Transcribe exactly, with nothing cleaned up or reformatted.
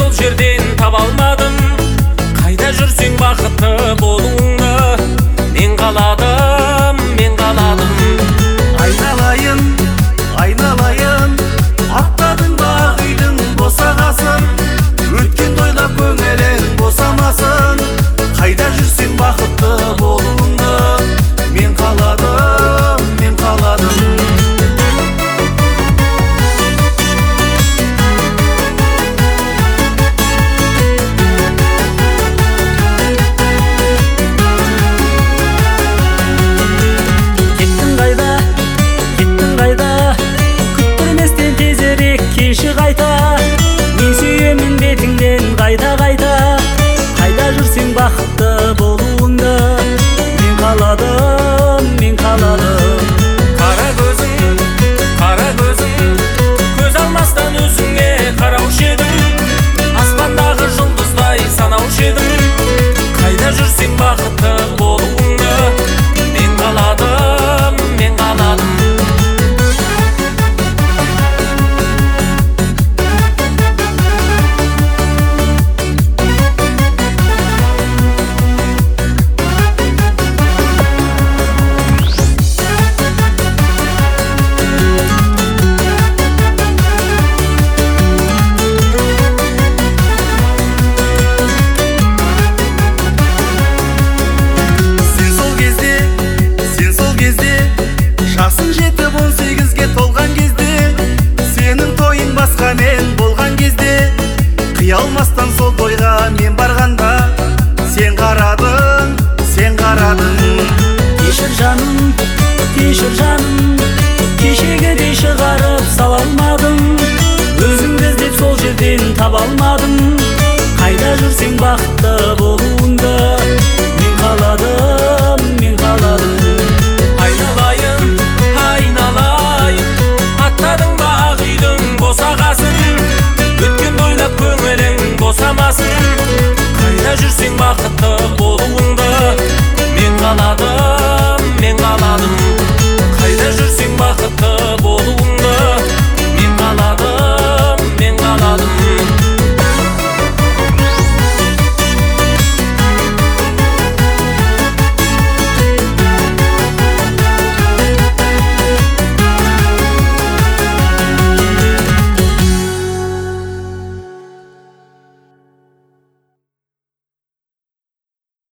сол жерден таба алмадым. Қайда жүрсең бақытты болуыңды мен қаладым, мен қаладым. Айналайын, айналайын, аттадың ба үйдің босағасын. Өткенді ойлап көңілің босамасын. Қайда жүрсең бақытты болуыңды мен қаладым, мен қаладым. Кеші қайта, мен сүйемін бетіңнен қайта қайта. Қайда жүрсең бақытты болуыңды мен қаладым, мен қаладым. Қара көзің, қара көзің, көз алмастан өзіңе қараушы едім. Аспандағы жұлдыздай санаушы едім. Қайда жүрсең бақытты болуыңды мен қаладым, мен қаладым. Жасың жетіп он сегізге толған кезде, сенің тойың басқа мен болған кезде, қия алмастан сол тойға мен барғанда, сен қарадың, сен қарадың. Кешір жаным, кешір жаным, кешегідей шығарып сала алмадым. Өзіңді іздеп сол жерден таба алмадым. Қайда жүрсең бақытты бол.